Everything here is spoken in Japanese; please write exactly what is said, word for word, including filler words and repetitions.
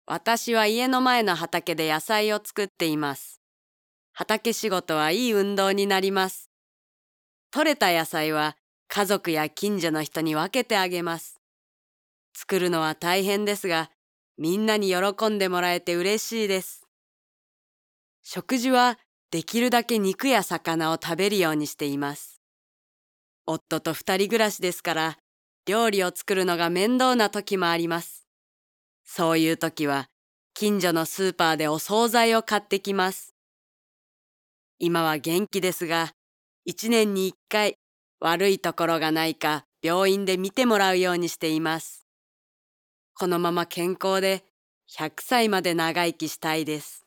私は家の前の畑で野菜を作っています。畑仕事はいい運動になります。採れた野菜は家族や近所の人に分けてあげます。作るのは大変ですが、みんなに喜んでもらえて嬉しいです。食事はできるだけ肉や魚を食べるようにしています。夫と二人暮らしですから、料理を作るのが面倒な時もあります。そういう時は、近所のスーパーでお惣菜を買ってきます。今は元気ですが、一年に一回悪いところがないか病院で見てもらうようにしています。このまま健康でひゃくさいまで長生きしたいです。